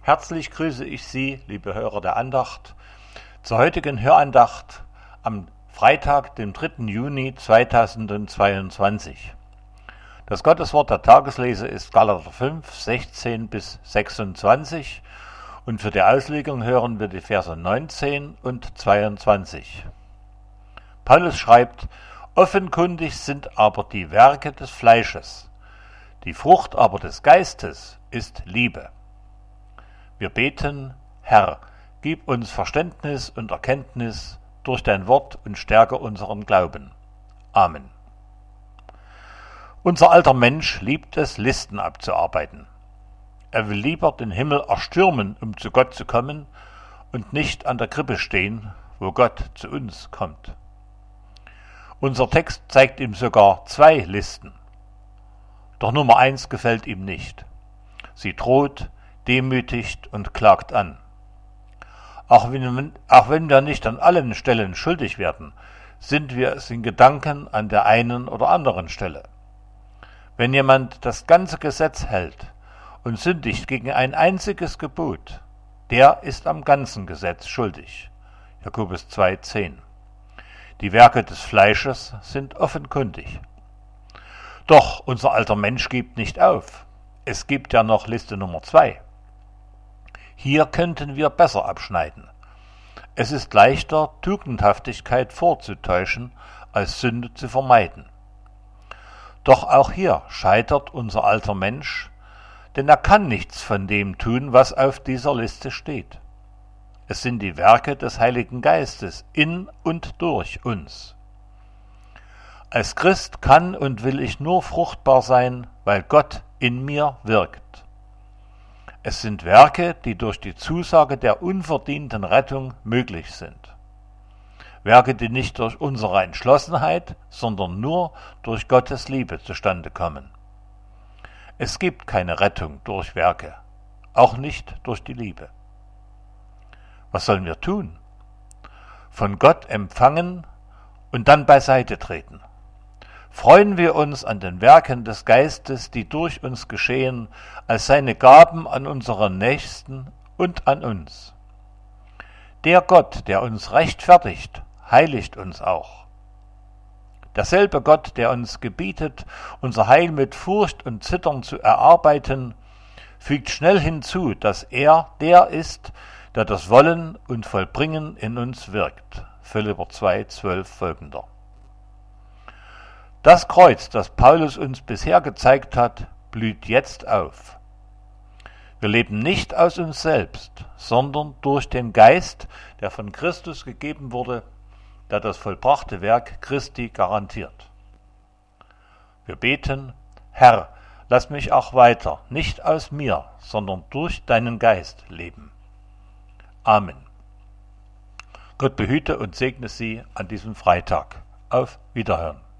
Herzlich grüße ich Sie, liebe Hörer der Andacht, zur heutigen Hörandacht am Freitag, dem 3. Juni 2022. Das Gotteswort der Tageslese ist Galater 5, 16 bis 26 und für die Auslegung hören wir die Verse 19 und 22. Paulus schreibt: Offenkundig sind aber die Werke des Fleisches, die Frucht aber des Geistes ist Liebe. Wir beten: Herr, gib uns Verständnis und Erkenntnis durch dein Wort und stärke unseren Glauben. Amen. Unser alter Mensch liebt es, Listen abzuarbeiten. Er will lieber den Himmel erstürmen, um zu Gott zu kommen, und nicht an der Krippe stehen, wo Gott zu uns kommt. Unser Text zeigt ihm sogar 2 Listen. Doch Nummer 1 gefällt ihm nicht. Sie droht, demütigt und klagt an. Auch wenn wir nicht an allen Stellen schuldig werden, sind wir es in Gedanken an der einen oder anderen Stelle. Wenn jemand das ganze Gesetz hält und sündigt gegen ein einziges Gebot, der ist am ganzen Gesetz schuldig. Jakobus 2,10. Die Werke des Fleisches sind offenkundig. Doch unser alter Mensch gibt nicht auf. Es gibt ja noch Liste Nummer 2. Hier könnten wir besser abschneiden. Es ist leichter, Tugendhaftigkeit vorzutäuschen, als Sünde zu vermeiden. Doch auch hier scheitert unser alter Mensch, denn er kann nichts von dem tun, was auf dieser Liste steht. Es sind die Werke des Heiligen Geistes in und durch uns. Als Christ kann und will ich nur fruchtbar sein, weil Gott in mir wirkt. Es sind Werke, die durch die Zusage der unverdienten Rettung möglich sind. Werke, die nicht durch unsere Entschlossenheit, sondern nur durch Gottes Liebe zustande kommen. Es gibt keine Rettung durch Werke, auch nicht durch die Liebe. Was sollen wir tun? Von Gott empfangen und dann beiseite treten. Freuen wir uns an den Werken des Geistes, die durch uns geschehen, als seine Gaben an unseren Nächsten und an uns. Der Gott, der uns rechtfertigt, heiligt uns auch. Derselbe Gott, der uns gebietet, unser Heil mit Furcht und Zittern zu erarbeiten, fügt schnell hinzu, dass er der ist, der das Wollen und Vollbringen in uns wirkt. Philipper 2,12 folgender. Das Kreuz, das Paulus uns bisher gezeigt hat, blüht jetzt auf. Wir leben nicht aus uns selbst, sondern durch den Geist, der von Christus gegeben wurde, der das vollbrachte Werk Christi garantiert. Wir beten: Herr, lass mich auch weiter, nicht aus mir, sondern durch deinen Geist leben. Amen. Gott behüte und segne Sie an diesem Freitag. Auf Wiederhören.